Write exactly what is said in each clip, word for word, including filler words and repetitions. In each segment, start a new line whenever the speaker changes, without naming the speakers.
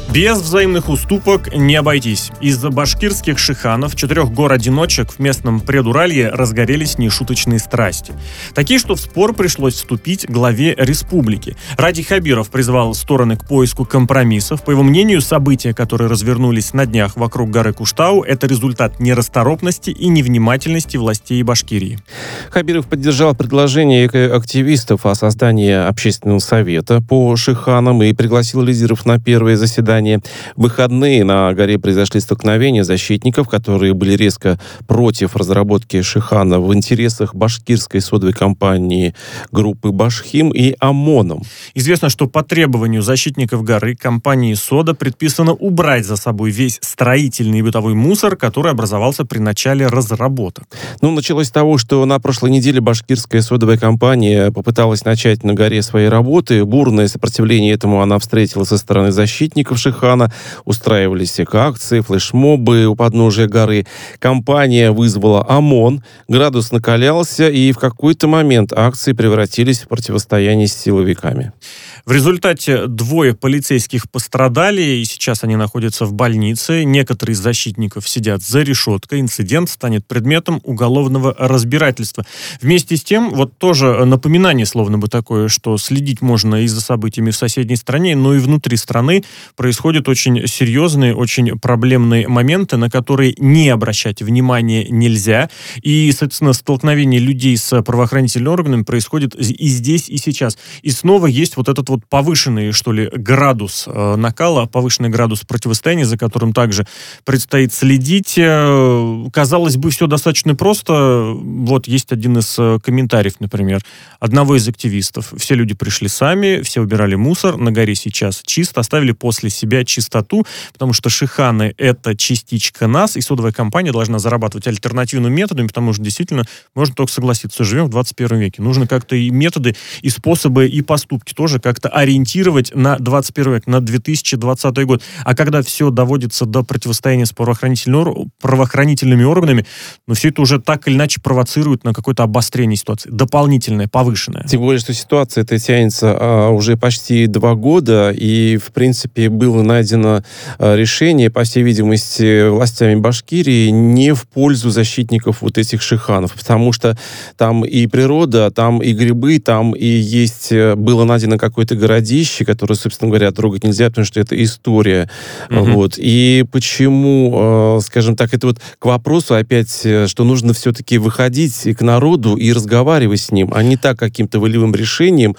Без взаимных уступок не обойтись. Из-за башкирских шиханов, четырех гор-одиночек в местном Предуралье разгорелись нешуточные страсти. Такие, что в спор пришлось вступить главе республики. Ради Хабиров призвал стороны к поиску компромиссов. По его мнению, события, которые развернулись на днях вокруг горы Куштау, это результат нерасторопности и невнимательности властей Башкирии.
Хабиров поддержал предложение активистов о создании общественного совета по шиханам и пригласил лидеров на первое заседание. В выходные на горе произошли столкновения защитников, которые были резко против разработки шихана в интересах башкирской содовой компании группы «Башхим» и ОМОНом.
Известно, что по требованию защитников горы компании «Сода» предписано убрать за собой весь строительный и бытовой мусор, который образовался при начале разработок.
Ну, началось с того, что на прошлой неделе башкирская содовая компания попыталась начать на горе свои работы. Бурное сопротивление этому она встретила со стороны защитников шихана. Устраивались акции, флешмобы у подножия горы. Компания вызвала ОМОН, градус накалялся, и в какой-то момент акции превратились в противостояние с силовиками.
В результате двое полицейских пострадали, и сейчас они находятся в больнице. Некоторые из защитников сидят за решеткой. Инцидент станет предметом уголовного разбирательства. Вместе с тем, вот тоже напоминание словно бы такое, что следить можно и за событиями в соседней стране, но и внутри страны происходят очень серьезные, очень проблемные моменты, на которые не обращать внимания нельзя. И, соответственно, столкновение людей с правоохранительными органами происходит и здесь, и сейчас. И снова есть вот этот вот повышенный, что ли, градус э, накала, повышенный градус противостояния, за которым также предстоит следить. Э, казалось бы, все достаточно просто. Вот есть один из э, комментариев, например, одного из активистов. Все люди пришли сами, все убирали мусор, на горе сейчас чисто, оставили после себя чистоту, потому что шиханы — это частичка нас, и содовая компания должна зарабатывать альтернативными методами, потому что действительно, можно только согласиться, живем в двадцать первом веке. Нужно как-то и методы, и способы, и поступки тоже как-то ориентировать на двадцать первый век, на две тысячи двадцатый год. А когда все доводится до противостояния с правоохранительными, правоохранительными органами, ну, все это уже так или иначе провоцирует на какое-то обострение ситуации, дополнительное, повышенное.
Тем более, что ситуация эта тянется а, уже почти два года, и, в принципе, было найдено а, решение, по всей видимости, властями Башкирии не в пользу защитников вот этих шиханов, потому что там и природа, там и грибы, там и есть, было найдено какое-то городище, которое, собственно говоря, трогать нельзя, потому что это история. Mm-hmm. Вот. И почему, э, скажем так, это вот к вопросу опять, что нужно все-таки выходить к народу и разговаривать с ним, а не так каким-то волевым решением,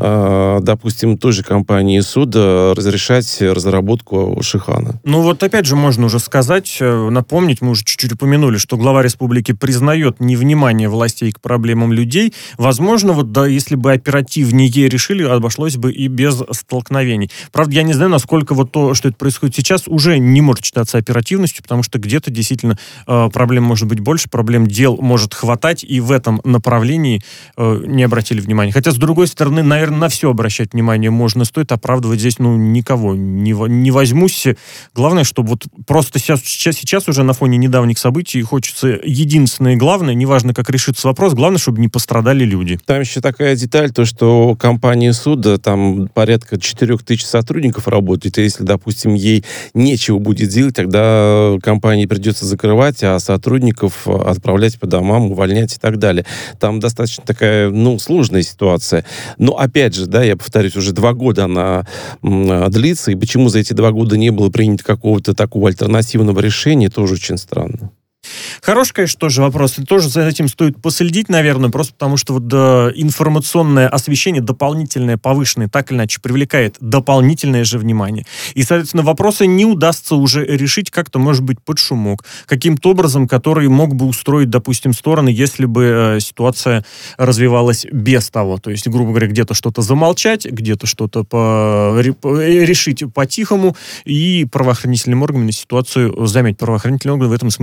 э, допустим, той же компании «Сода» разрешать разработку шихана.
Ну вот опять же можно уже сказать, напомнить, мы уже чуть-чуть упомянули, что глава республики признает невнимание властей к проблемам людей. Возможно, вот да, если бы оперативнее решили, обошлось бы и без столкновений. Правда, я не знаю, насколько вот то, что это происходит сейчас, уже не может считаться оперативностью, потому что где-то действительно э, проблем может быть больше, проблем дел может хватать, и в этом направлении э, не обратили внимания. Хотя, с другой стороны, наверное, на все обращать внимание можно, стоит оправдывать здесь, ну, никого не, не возьмусь. Главное, чтобы вот просто сейчас, сейчас, сейчас уже на фоне недавних событий хочется единственное и главное, неважно, как решится вопрос, главное, чтобы не пострадали люди.
Там еще такая деталь, то, что компания «Сода», там порядка четырех тысяч сотрудников работает, и если, допустим, ей нечего будет делать, тогда компании придется закрывать, а сотрудников отправлять по домам, увольнять и так далее. Там достаточно такая, ну, сложная ситуация. Но, опять же, да, я повторюсь, уже два года она м, длится, и почему за эти два года не было принято какого-то такого альтернативного решения, тоже очень странно.
Хороший, конечно, тоже вопрос. И тоже за этим стоит последить, наверное, просто потому что вот, да, информационное освещение дополнительное, повышенное, так или иначе привлекает дополнительное же внимание. И, соответственно, вопросы не удастся уже решить как-то, может быть, под шумок. Каким-то образом, который мог бы устроить, допустим, стороны, если бы э, ситуация развивалась без того. То есть, грубо говоря, где-то что-то замолчать, где-то что-то по, решить по-тихому, и правоохранительным органам ситуацию заметить. Правоохранительные органы в этом смысле, ну,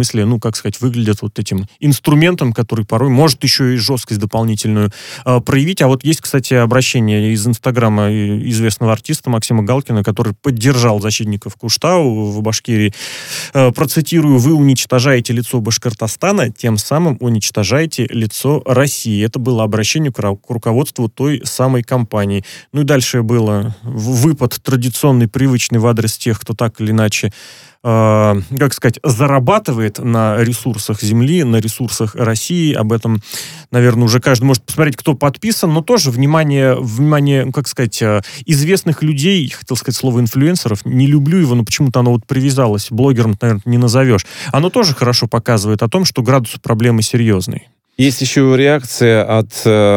как сказать, выглядят вот этим инструментом, который порой может еще и жесткость дополнительную э, проявить. А вот есть, кстати, обращение из Инстаграма известного артиста Максима Галкина, который поддержал защитников Куштау в Башкирии. Э, процитирую: «Вы уничтожаете лицо Башкортостана, тем самым уничтожаете лицо России». Это было обращение к, ру- к руководству той самой компании. Ну и дальше было выпад традиционный, привычный в адрес тех, кто так или иначе, э, как сказать, зарабатывает на ресурсах Земли, на ресурсах России. Об этом, наверное, уже каждый может посмотреть, кто подписан, но тоже внимание, внимание, как сказать, известных людей, хотел сказать слово инфлюенсеров, не люблю его, но почему-то оно вот привязалось, блогером, наверное, не назовешь. Оно тоже хорошо показывает о том, что градус проблемы серьезный.
Есть еще реакция от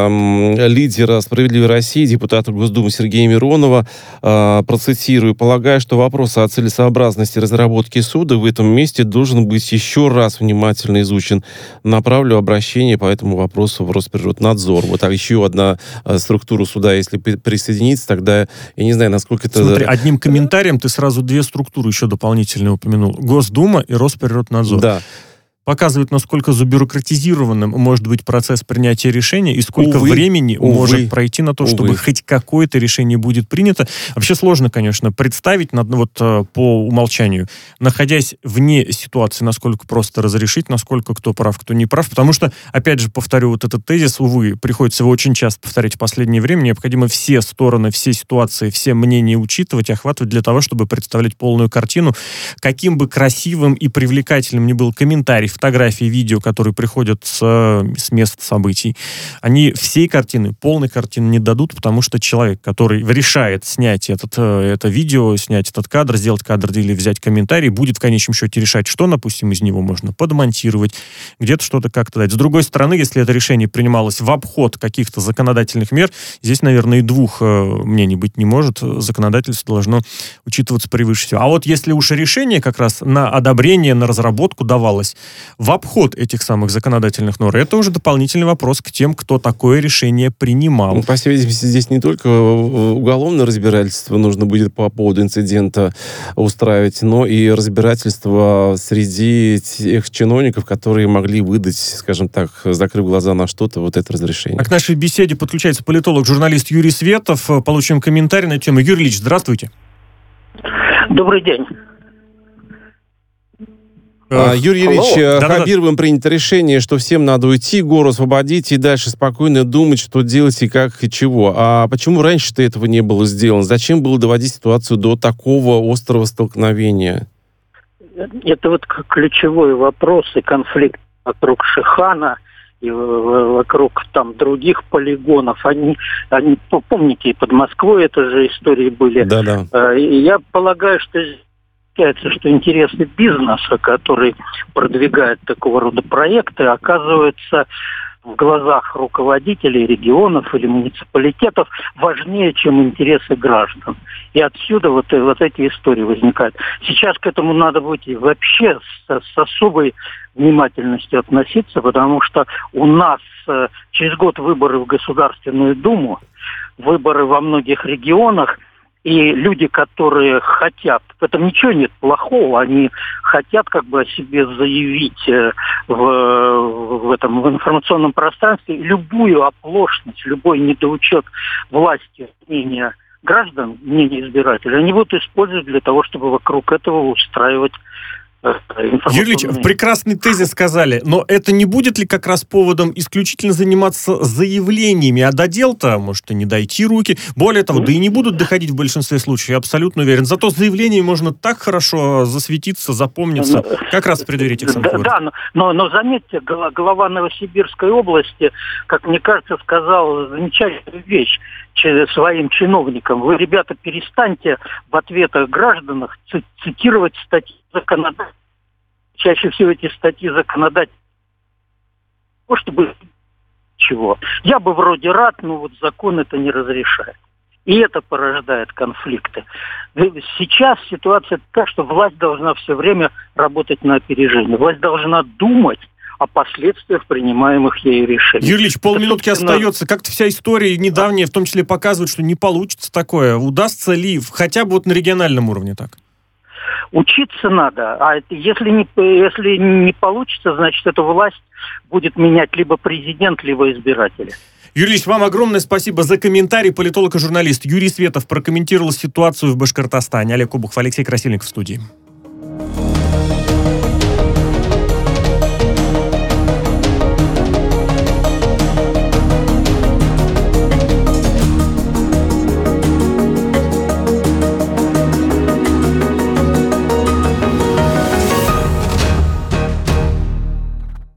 э, лидера «Справедливой России», депутата Госдумы Сергея Миронова. Э, процитирую: «Полагаю, что вопрос о целесообразности разработки суда в этом месте должен быть еще раз внимательно изучен. Направлю обращение по этому вопросу в Росприроднадзор». Вот так еще одна э, структура суда, если присоединиться, тогда я не знаю, насколько это...
Смотри, одним комментарием ты сразу две структуры еще дополнительно упомянул. Госдума и Росприроднадзор.
Да.
Показывает, насколько забюрократизированным может быть процесс принятия решения и сколько
увы,
времени
увы,
может пройти на то,
увы.
чтобы хоть какое-то решение будет принято. Вообще сложно, конечно, представить вот по умолчанию, находясь вне ситуации, насколько просто разрешить, насколько кто прав, кто не прав. Потому что, опять же, повторю вот этот тезис, увы, приходится его очень часто повторять в последнее время. Необходимо все стороны, все ситуации, все мнения учитывать, охватывать для того, чтобы представлять полную картину. Каким бы красивым и привлекательным ни был комментарий, фотографии, видео, которые приходят с, с мест событий, они всей картины, полной картины не дадут, потому что человек, который решает снять этот, это видео, снять этот кадр, сделать кадр или взять комментарий, будет в конечном счете решать, что, допустим, из него можно подмонтировать, где-то что-то как-то дать. С другой стороны, если это решение принималось в обход каких-то законодательных мер, здесь, наверное, и двух мнений быть не может. Законодательство должно учитываться превыше всего. А вот если уж решение как раз на одобрение, на разработку давалось в обход этих самых законодательных норм, это уже дополнительный вопрос к тем, кто такое решение принимал.
Ну, по всей видимости, здесь не только уголовное разбирательство нужно будет по поводу инцидента устраивать, но и разбирательство среди тех чиновников, которые могли выдать, скажем так, закрыв глаза на что-то, вот это разрешение.
А к нашей беседе подключается политолог, журналист Юрий Светов. Получим комментарий на эту тему. Юрий Ильич, здравствуйте.
Добрый день.
А, Юрий Ильич,
Алло.
Хабировым принято решение, что всем надо уйти, гору освободить и дальше спокойно думать, что делать и как, и чего. А почему раньше-то этого не было сделано? Зачем было доводить ситуацию до такого острого столкновения?
Это вот ключевой вопрос и конфликт вокруг Шихана и вокруг там других полигонов. Они, они помните, и под Москвой это же истории были.
Да-да.
И я полагаю, что что интересы бизнеса, который продвигает такого рода проекты, оказываются в глазах руководителей регионов или муниципалитетов важнее, чем интересы граждан. И отсюда вот, вот эти истории возникают. Сейчас к этому надо будет и вообще с, с особой внимательностью относиться, потому что у нас э, через год выборы в Государственную Думу, выборы во многих регионах, и люди, которые хотят, в этом ничего нет плохого, они хотят как бы о себе заявить в, в этом в информационном пространстве любую оплошность, любой недоучет власти, мнения граждан, мнения избирателей, они будут использовать для того, чтобы вокруг этого устраивать.
Юрий Ильич, прекрасный тезис сказали, но это не будет ли как раз поводом исключительно заниматься заявлениями, а до дел-то может и не дойти руки, более того, да и не будут доходить в большинстве случаев, я абсолютно уверен. Зато заявлениями можно так хорошо засветиться, запомниться, как раз в преддверии этих самых выборов.
Да, но, но, но заметьте, глава Новосибирской области, как мне кажется, сказал замечательную вещь своим чиновникам. Вы, ребята, перестаньте в ответах гражданам цитировать статьи законодательства. Чаще всего эти статьи законодательства, чтобы чего. Я бы вроде рад, но вот закон это не разрешает. И это порождает конфликты. Сейчас ситуация такая, что власть должна все время работать на опережение. Власть должна думать о последствиях принимаемых ею решений.
Юрий Ильич, полминутки это, остается. Как-то вся история недавняя, в том числе, показывает, что не получится такое. Удастся ли хотя бы вот на региональном уровне так?
Учиться надо, а если не, если не получится, значит, эту власть будет менять либо президент, либо избиратели.
Юрий Ильич, вам огромное спасибо за комментарий. Политолог и журналист Юрий Светов прокомментировал ситуацию в Башкортостане. Олег Обухов, Алексей Красильников в студии.